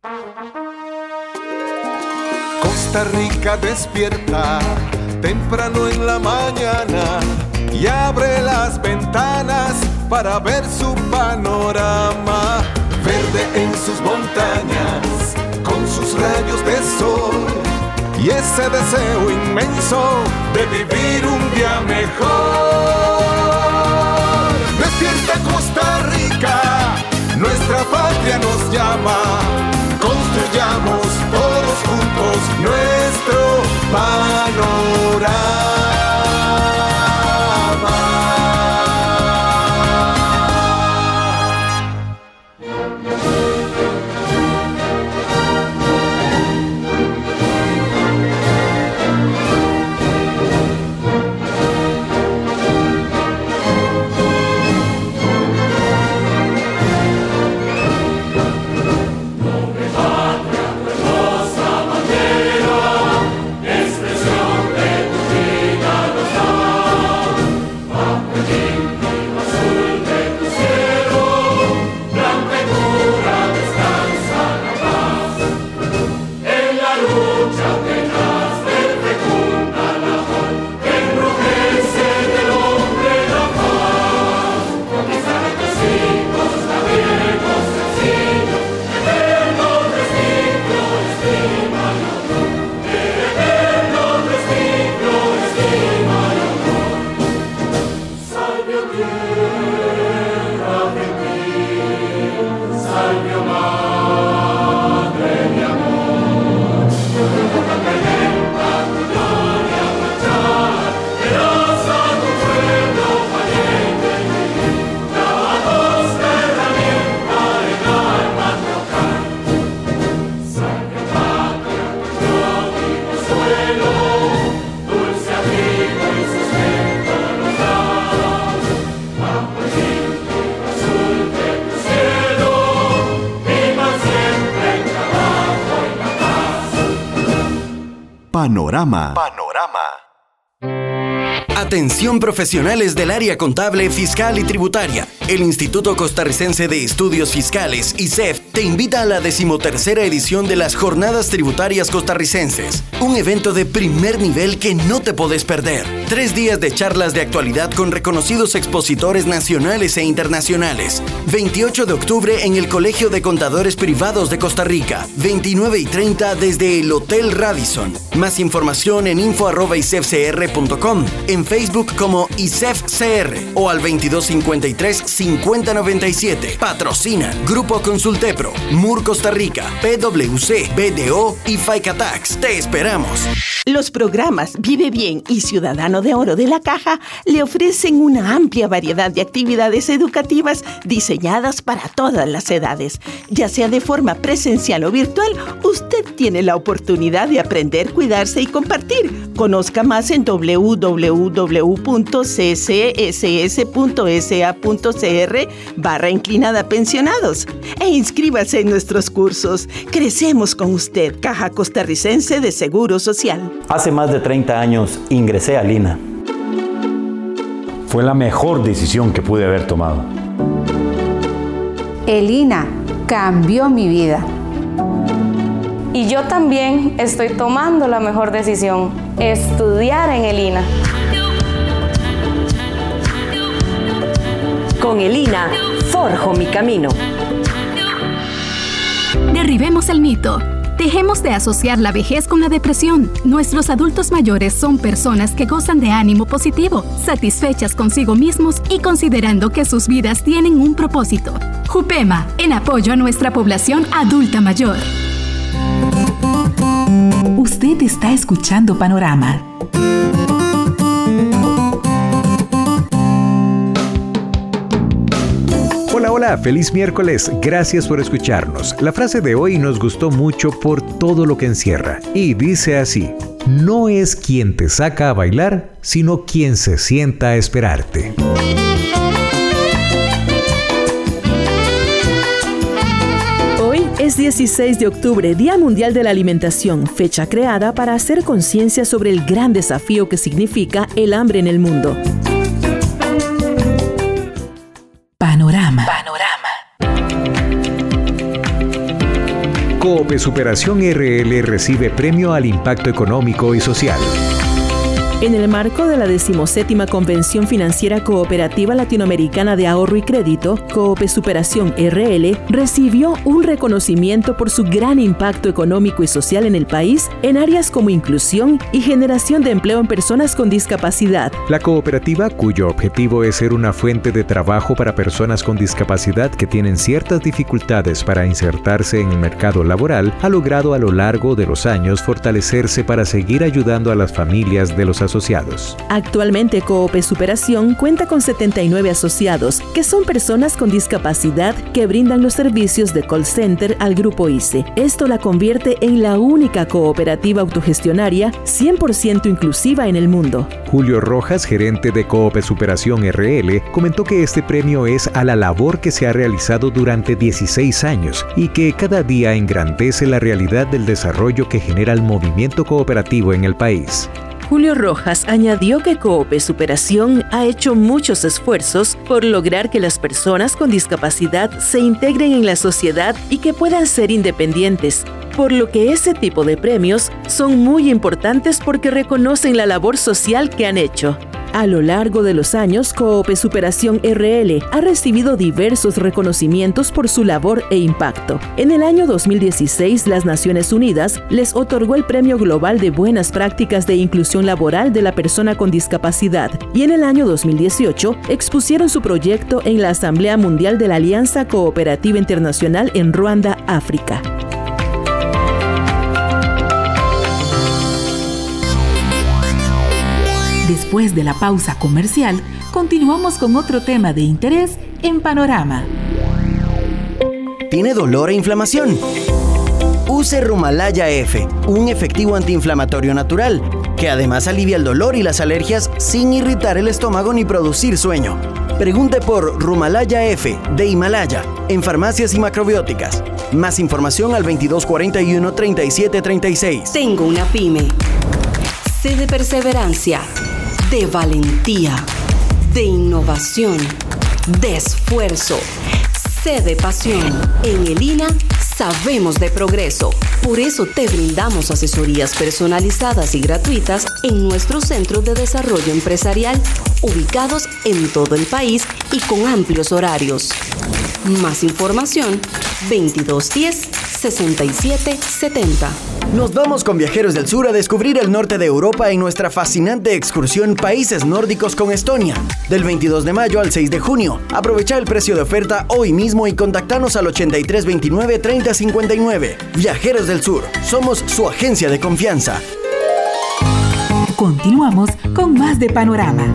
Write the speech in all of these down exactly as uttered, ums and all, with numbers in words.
Costa Rica despierta temprano en la mañana y abre las ventanas para ver su panorama. Verde en sus montañas, con sus rayos de sol y ese deseo inmenso de vivir un día mejor. Despierta Costa Rica, nuestra patria nos llama. Construyamos todos juntos nuestro panorama. Panorama. Panorama. Atención profesionales del área contable, fiscal y tributaria. El Instituto Costarricense de Estudios Fiscales, I C E F, te invita a la decimotercera edición de las Jornadas Tributarias Costarricenses. Un evento de primer nivel que no te podés perder. Tres días de charlas de actualidad con reconocidos expositores nacionales e internacionales. veintiocho de octubre en el Colegio de Contadores Privados de Costa Rica. veintinueve y treinta desde el Hotel Radisson. Más información en info arroba i c e f c r punto com, en Facebook como I C E F C R o al veintidós cincuenta y tres cincuenta noventa y siete. Patrocina Grupo Consultepro, M U R Costa Rica, P W C, B D O y FICATAX. Te esperamos. Los programas Vive Bien y Ciudadano de Oro de la Caja le ofrecen una amplia variedad de actividades educativas diseñadas para todas las edades. Ya sea de forma presencial o virtual, usted tiene la oportunidad de aprender, cuidarse y compartir. Conozca más en doble u doble u doble u punto c c s s punto s a punto c r barra inclinada pensionados e inscríbase en nuestros cursos. Crecemos con usted, Caja Costarricense de Seguro Social. Hace más de treinta años ingresé al I N A. Fue la mejor decisión que pude haber tomado. El I N A cambió mi vida. Y yo también estoy tomando la mejor decisión, estudiar en el I N A. Con el I N A, forjo mi camino. Derribemos el mito. Dejemos de asociar la vejez con la depresión. Nuestros adultos mayores son personas que gozan de ánimo positivo, satisfechas consigo mismos y considerando que sus vidas tienen un propósito. JUPEMA, en apoyo a nuestra población adulta mayor. Usted está escuchando Panorama. Hola, hola, feliz miércoles, gracias por escucharnos. La frase de hoy nos gustó mucho por todo lo que encierra y dice así: no es quien te saca a bailar, sino quien se sienta a esperarte. Hoy es dieciséis de octubre, Día Mundial de la Alimentación, fecha creada para hacer conciencia sobre el gran desafío que significa el hambre en el mundo. Panorama. Panorama. Coope Superación R L recibe premio al impacto económico y social. En el marco de la decimoséptima Convención Financiera Cooperativa Latinoamericana de Ahorro y Crédito, Coope Superación R L recibió un reconocimiento por su gran impacto económico y social en el país en áreas como inclusión y generación de empleo en personas con discapacidad. La cooperativa, cuyo objetivo es ser una fuente de trabajo para personas con discapacidad que tienen ciertas dificultades para insertarse en el mercado laboral, ha logrado a lo largo de los años fortalecerse para seguir ayudando a las familias de los asociados. Actualmente, Coope Superación cuenta con setenta y nueve asociados, que son personas con discapacidad que brindan los servicios de call center al Grupo I C E. Esto la convierte en la única cooperativa autogestionaria cien por ciento inclusiva en el mundo. Julio Rojas, gerente de Coope Superación R L, comentó que este premio es a la labor que se ha realizado durante dieciséis años y que cada día engrandece la realidad del desarrollo que genera el movimiento cooperativo en el país. Julio Rojas añadió que Coope Superación ha hecho muchos esfuerzos por lograr que las personas con discapacidad se integren en la sociedad y que puedan ser independientes, por lo que ese tipo de premios son muy importantes porque reconocen la labor social que han hecho. A lo largo de los años, Coope Superación R L ha recibido diversos reconocimientos por su labor e impacto. En el año dos mil dieciséis, las Naciones Unidas les otorgó el Premio Global de Buenas Prácticas de Inclusión Laboral de la Persona con Discapacidad y en el año dos mil dieciocho expusieron su proyecto en la Asamblea Mundial de la Alianza Cooperativa Internacional en Ruanda, África. Después de la pausa comercial, continuamos con otro tema de interés en Panorama. ¿Tiene dolor e inflamación? Use Rumalaya F, un efectivo antiinflamatorio natural, que además alivia el dolor y las alergias sin irritar el estómago ni producir sueño. Pregunte por Rumalaya F de Himalaya en farmacias y macrobióticas. Más información al veintidós cuarenta y uno, treinta y siete treinta y seis. Tengo una pyme. C de perseverancia, de valentía, de innovación, de esfuerzo, C de pasión. En el I N A sabemos de progreso. Por eso te brindamos asesorías personalizadas y gratuitas en nuestros centros de desarrollo empresarial, ubicados en todo el país y con amplios horarios. Más información, veintidós diez, sesenta y siete setenta. Nos vamos con Viajeros del Sur a descubrir el norte de Europa en nuestra fascinante excursión Países Nórdicos con Estonia. Del veintidós de mayo al seis de junio. Aprovecha el precio de oferta hoy mismo y contactanos al ochenta y tres veintinueve, treinta cincuenta y nueve. Viajeros del Sur, somos su agencia de confianza. Continuamos con más de Panorama.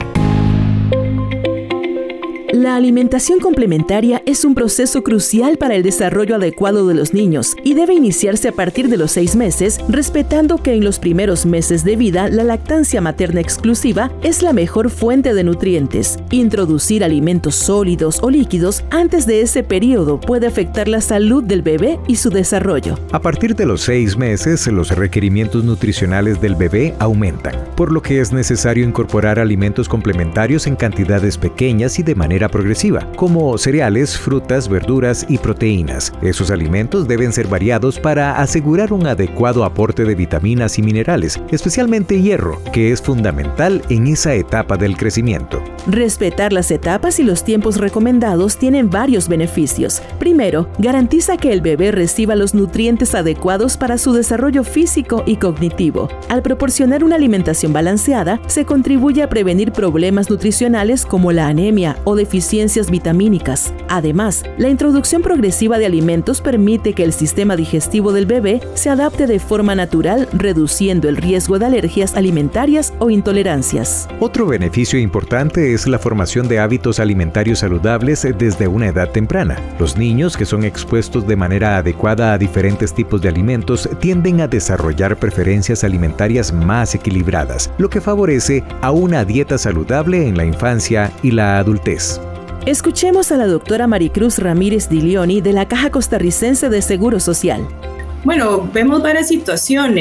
La alimentación complementaria es un proceso crucial para el desarrollo adecuado de los niños y debe iniciarse a partir de los seis meses, respetando que en los primeros meses de vida la lactancia materna exclusiva es la mejor fuente de nutrientes. Introducir alimentos sólidos o líquidos antes de ese periodo puede afectar la salud del bebé y su desarrollo. A partir de los seis meses, los requerimientos nutricionales del bebé aumentan, por lo que es necesario incorporar alimentos complementarios en cantidades pequeñas y de manera progresiva, como cereales, frutas, verduras y proteínas. Esos alimentos deben ser variados para asegurar un adecuado aporte de vitaminas y minerales, especialmente hierro, que es fundamental en esa etapa del crecimiento. Respetar las etapas y los tiempos recomendados tienen varios beneficios. Primero, garantiza que el bebé reciba los nutrientes adecuados para su desarrollo físico y cognitivo. Al proporcionar una alimentación balanceada, se contribuye a prevenir problemas nutricionales como la anemia o deficiencias vitamínicas. Además, la introducción progresiva de alimentos permite que el sistema digestivo del bebé se adapte de forma natural, reduciendo el riesgo de alergias alimentarias o intolerancias. Otro beneficio importante es la formación de hábitos alimentarios saludables desde una edad temprana. Los niños que son expuestos de manera adecuada a diferentes tipos de alimentos tienden a desarrollar preferencias alimentarias más equilibradas, lo que favorece a una dieta saludable en la infancia y la adultez. Escuchemos a la doctora Maricruz Ramírez Dilioni de la Caja Costarricense de Seguro Social. Bueno, vemos varias situaciones.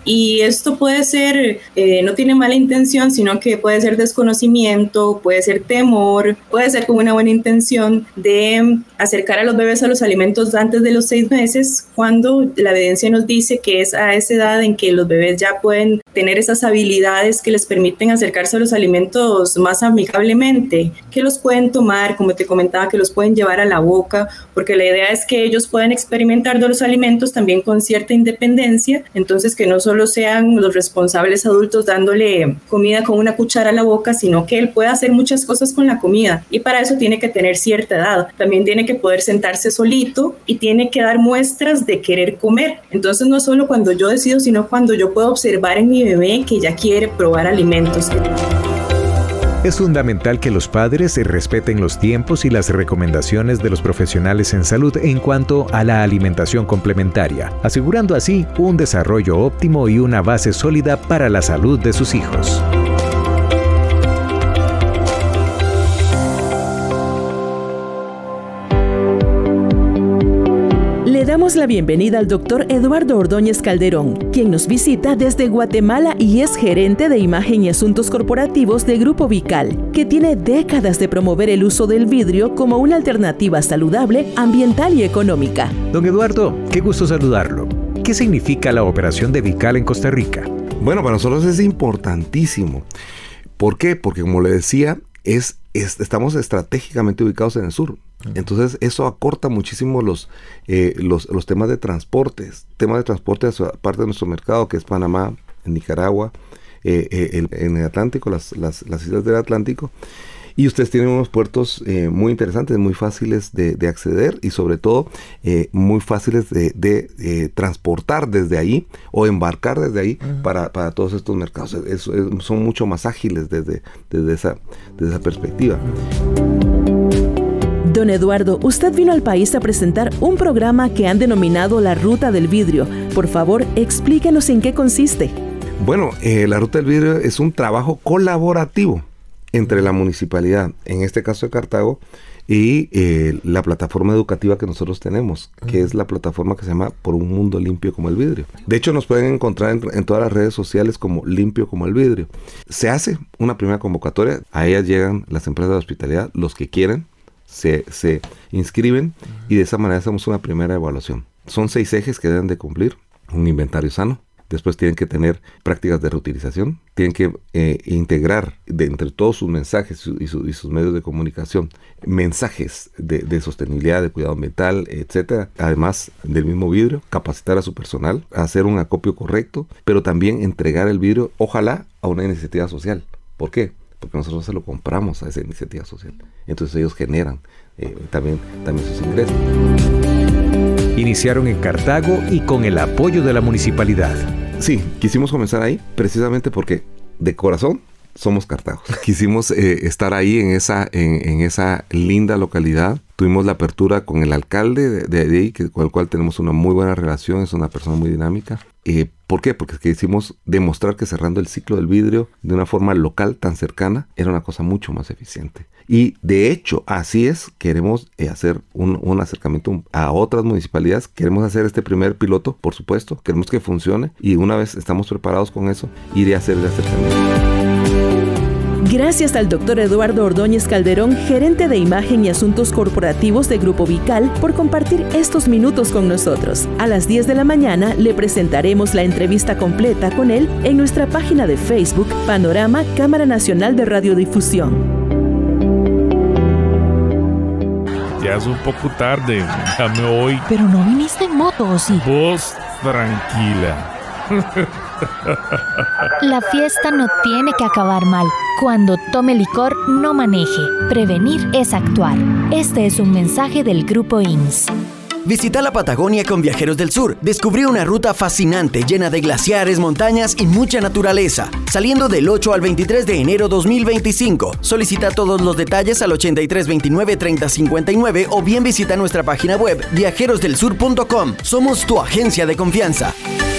Y esto puede ser, eh, no tiene mala intención, sino que puede ser desconocimiento, puede ser temor, puede ser con una buena intención de acercar a los bebés a los alimentos antes de los seis meses, cuando la evidencia nos dice que es a esa edad en que los bebés ya pueden tener esas habilidades que les permiten acercarse a los alimentos más amigablemente, que los pueden tomar, como te comentaba, que los pueden llevar a la boca, porque la idea es que ellos puedan experimentar de los alimentos también con cierta independencia, entonces que no solo sean los responsables adultos dándole comida con una cuchara a la boca, sino que él pueda hacer muchas cosas con la comida, y para eso tiene que tener cierta edad, también tiene que poder sentarse solito y tiene que dar muestras de querer comer. Entonces no solo cuando yo decido, sino cuando yo puedo observar en mi bebé que ya quiere probar alimentos. Es fundamental que los padres respeten los tiempos y las recomendaciones de los profesionales en salud en cuanto a la alimentación complementaria, asegurando así un desarrollo óptimo y una base sólida para la salud de sus hijos. Le damos la bienvenida al doctor Eduardo Ordóñez Calderón, quien nos visita desde Guatemala y es gerente de imagen y asuntos corporativos de Grupo Vical, que tiene décadas de promover el uso del vidrio como una alternativa saludable, ambiental y económica. Don Eduardo, qué gusto saludarlo. ¿Qué significa la operación de Vical en Costa Rica? Bueno, para nosotros es importantísimo. ¿Por qué? Porque como le decía, es, es estamos estratégicamente ubicados en el sur. Entonces eso acorta muchísimo los, eh, los, los temas de transportes, temas de transporte hacia parte de nuestro mercado, que es Panamá, en Nicaragua, eh, eh, el, en el Atlántico, las, las, las islas del Atlántico. Y ustedes tienen unos puertos eh, muy interesantes, muy fáciles de, de acceder y sobre todo eh, muy fáciles de, de eh, transportar desde ahí o embarcar desde ahí uh-huh. para, para todos estos mercados. Es, es, son mucho más ágiles desde, desde, esa, desde esa perspectiva. Don Eduardo, usted vino al país a presentar un programa que han denominado la Ruta del Vidrio. Por favor, explíquenos en qué consiste. Bueno, eh, la Ruta del Vidrio es un trabajo colaborativo entre la municipalidad, en este caso de Cartago, y eh, la plataforma educativa que nosotros tenemos, que es la plataforma que se llama Por un Mundo Limpio como el Vidrio. De hecho, nos pueden encontrar en, en todas las redes sociales como Limpio como el Vidrio. Se hace una primera convocatoria, a ellas llegan las empresas de hospitalidad, los que quieren, Se, se inscriben y de esa manera hacemos una primera evaluación. Son seis ejes que deben de cumplir. Un inventario sano. Después tienen que tener prácticas de reutilización. Tienen que eh, integrar de entre todos sus mensajes y, su, y sus medios de comunicación mensajes de, de sostenibilidad, de cuidado ambiental, etcétera. Además del mismo vidrio, capacitar a su personal, hacer un acopio correcto, pero también entregar el vidrio, ojalá, a una iniciativa social. ¿Por qué? Porque nosotros se lo compramos a esa iniciativa social. Entonces ellos generan eh, también, también sus ingresos. Iniciaron en Cartago y con el apoyo de la municipalidad. Sí, quisimos comenzar ahí precisamente porque de corazón somos Cartagos. Quisimos eh, estar ahí en esa, en, en esa linda localidad. Tuvimos la apertura con el alcalde de, de ahí, que, con el cual tenemos una muy buena relación, es una persona muy dinámica. Eh, ¿Por qué? Porque quisimos demostrar que cerrando el ciclo del vidrio de una forma local tan cercana era una cosa mucho más eficiente. Y de hecho, así es, queremos eh, hacer un, un acercamiento a otras municipalidades, queremos hacer este primer piloto, por supuesto, queremos que funcione y una vez estamos preparados con eso, iré a hacer el acercamiento. Gracias al doctor Eduardo Ordóñez Calderón, gerente de imagen y asuntos corporativos de Grupo Vical, por compartir estos minutos con nosotros. A las diez de la mañana le presentaremos la entrevista completa con él en nuestra página de Facebook, Panorama Cámara Nacional de Radiodifusión. Ya es un poco tarde, ya me voy. Pero no viniste en moto, ¿o sí? Vos, tranquila. La fiesta no tiene que acabar mal. Cuando tome licor, no maneje. Prevenir es actuar. Este es un mensaje del Grupo I N S. Visita la Patagonia con Viajeros del Sur. Descubrí una ruta fascinante llena de glaciares, montañas y mucha naturaleza. Saliendo del ocho al veintitrés de enero dos mil veinticinco. Solicita todos los detalles al ochenta y tres veintinueve treinta cincuenta y nueve o bien visita nuestra página web viajeros del sur punto com. Somos tu agencia de confianza.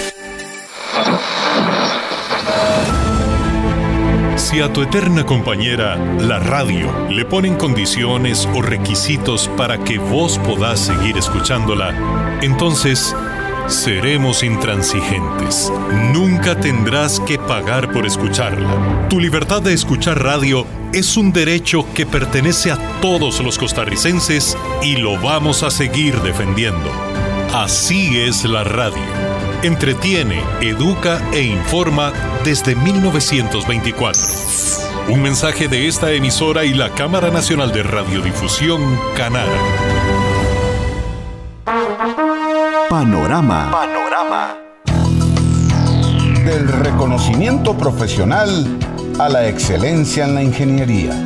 Si a tu eterna compañera, la radio, le ponen condiciones o requisitos para que vos podás seguir escuchándola, entonces seremos intransigentes. Nunca tendrás que pagar por escucharla. Tu libertad de escuchar radio es un derecho que pertenece a todos los costarricenses y lo vamos a seguir defendiendo. Así es la radio. Entretiene, educa e informa desde mil novecientos veinticuatro. Un mensaje de esta emisora y la Cámara Nacional de Radiodifusión, Canara. Panorama. Panorama. Del reconocimiento profesional a la excelencia en la ingeniería.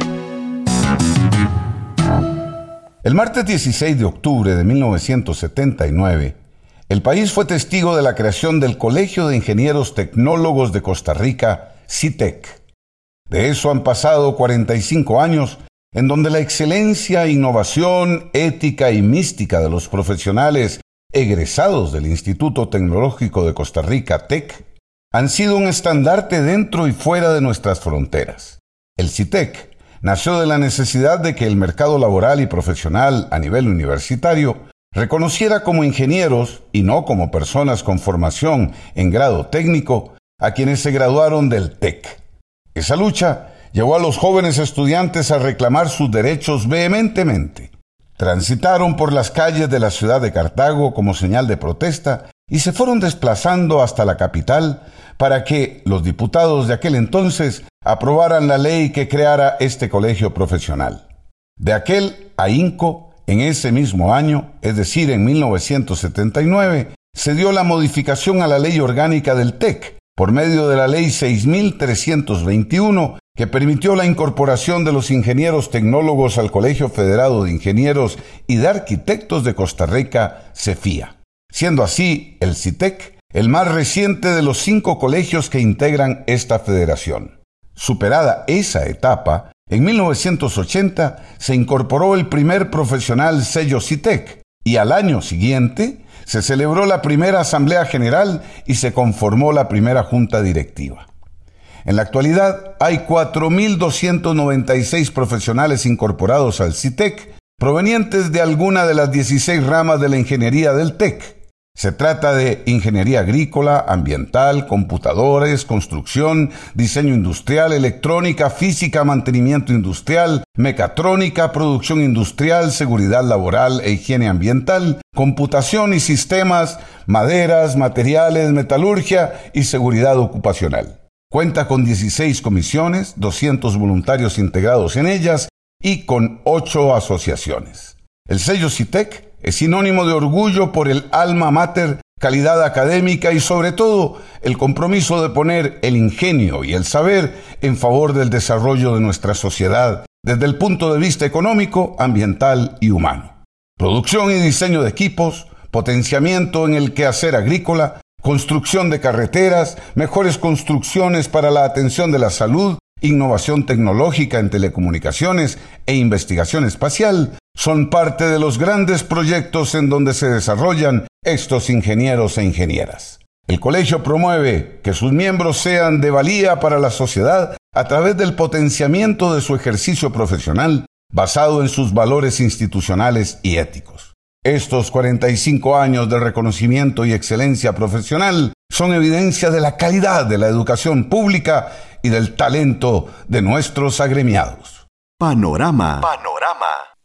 El martes dieciséis de octubre de mil novecientos setenta y nueve, el país fue testigo de la creación del Colegio de Ingenieros Tecnólogos de Costa Rica, CITEC. De eso han pasado cuarenta y cinco años, en donde la excelencia, innovación, ética y mística de los profesionales egresados del Instituto Tecnológico de Costa Rica, T E C, han sido un estandarte dentro y fuera de nuestras fronteras. El CITEC nació de la necesidad de que el mercado laboral y profesional a nivel universitario reconociera como ingenieros, y no como personas con formación en grado técnico, a quienes se graduaron del T E C. Esa lucha llevó a los jóvenes estudiantes a reclamar sus derechos vehementemente. Transitaron por las calles de la ciudad de Cartago como señal de protesta y se fueron desplazando hasta la capital para que los diputados de aquel entonces aprobaran la ley que creara este colegio profesional. De aquel ahínco, en ese mismo año, es decir, en mil novecientos setenta y nueve, se dio la modificación a la ley orgánica del T E C por medio de la ley seis mil trescientos veintiuno, que permitió la incorporación de los ingenieros tecnólogos al Colegio Federado de Ingenieros y de Arquitectos de Costa Rica, CEFIA, siendo así el CITEC el más reciente de los cinco colegios que integran esta federación. Superada esa etapa, en mil novecientos ochenta se incorporó el primer profesional sello CITEC y al año siguiente se celebró la primera Asamblea General y se conformó la primera Junta Directiva. En la actualidad hay cuatro mil doscientos noventa y seis profesionales incorporados al CITEC, provenientes de alguna de las dieciséis ramas de la ingeniería del T E C. Se trata de ingeniería agrícola, ambiental, computadores, construcción, diseño industrial, electrónica, física, mantenimiento industrial, mecatrónica, producción industrial, seguridad laboral e higiene ambiental, computación y sistemas, maderas, materiales, metalurgia y seguridad ocupacional. Cuenta con dieciséis comisiones, doscientos voluntarios integrados en ellas y con ocho asociaciones. El sello CITEC es sinónimo de orgullo por el alma mater, calidad académica y sobre todo el compromiso de poner el ingenio y el saber en favor del desarrollo de nuestra sociedad desde el punto de vista económico, ambiental y humano. Producción y diseño de equipos, potenciamiento en el quehacer agrícola, construcción de carreteras, mejores construcciones para la atención de la salud, innovación tecnológica en telecomunicaciones e investigación espacial son parte de los grandes proyectos en donde se desarrollan estos ingenieros e ingenieras. El colegio promueve que sus miembros sean de valía para la sociedad a través del potenciamiento de su ejercicio profesional basado en sus valores institucionales y éticos. Estos cuarenta y cinco años de reconocimiento y excelencia profesional son evidencia de la calidad de la educación pública y del talento de nuestros agremiados. Panorama. Panorama.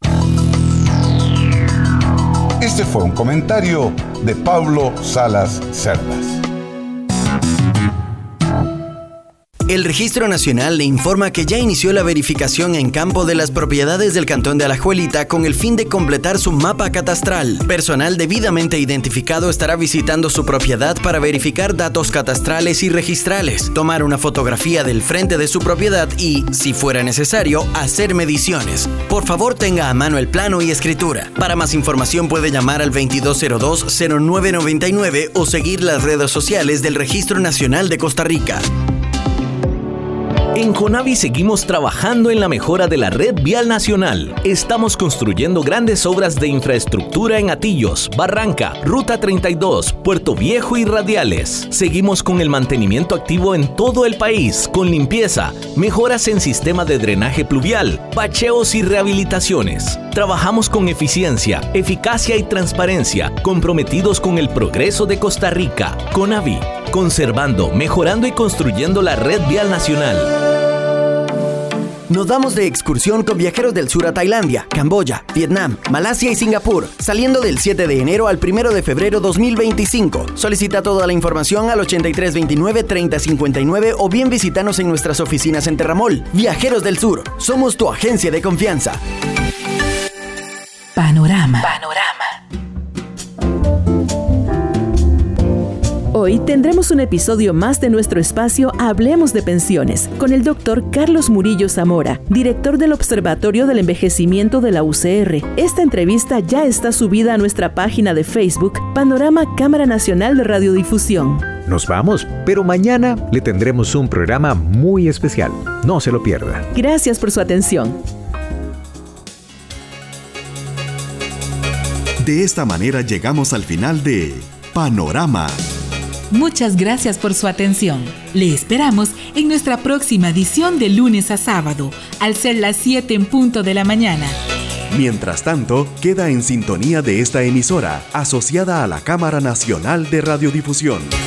Este fue un comentario de Pablo Salas Cerdas. El Registro Nacional le informa que ya inició la verificación en campo de las propiedades del Cantón de Alajuelita con el fin de completar su mapa catastral. Personal debidamente identificado estará visitando su propiedad para verificar datos catastrales y registrales, tomar una fotografía del frente de su propiedad y, si fuera necesario, hacer mediciones. Por favor, tenga a mano el plano y escritura. Para más información puede llamar al veintidós cero dos, cero nueve noventa y nueve o seguir las redes sociales del Registro Nacional de Costa Rica. En Conavi seguimos trabajando en la mejora de la red vial nacional. Estamos construyendo grandes obras de infraestructura en Atillos, Barranca, Ruta treinta y dos, Puerto Viejo y Radiales. Seguimos con el mantenimiento activo en todo el país, con limpieza, mejoras en sistema de drenaje pluvial, bacheos y rehabilitaciones. Trabajamos con eficiencia, eficacia y transparencia, comprometidos con el progreso de Costa Rica. Conavi, conservando, mejorando y construyendo la red vial nacional. Nos vamos de excursión con Viajeros del Sur a Tailandia, Camboya, Vietnam, Malasia y Singapur, saliendo del siete de enero al primero de febrero dos mil veinticinco. Solicita toda la información al ochenta y tres veintinueve treinta cincuenta y nueve o bien visítanos en nuestras oficinas en Terramol. Viajeros del Sur, somos tu agencia de confianza. Panorama. Panorama. Hoy tendremos un episodio más de nuestro espacio Hablemos de Pensiones con el doctor Carlos Murillo Zamora, director del Observatorio del Envejecimiento de la U C R. Esta entrevista ya está subida a nuestra página de Facebook, Panorama Cámara Nacional de Radiodifusión. Nos vamos, pero mañana le tendremos un programa muy especial. No se lo pierda. Gracias por su atención. De esta manera llegamos al final de Panorama. Muchas gracias por su atención. Le esperamos en nuestra próxima edición de lunes a sábado, al ser las siete en punto de la mañana. Mientras tanto, queda en sintonía de esta emisora, asociada a la Cámara Nacional de Radiodifusión.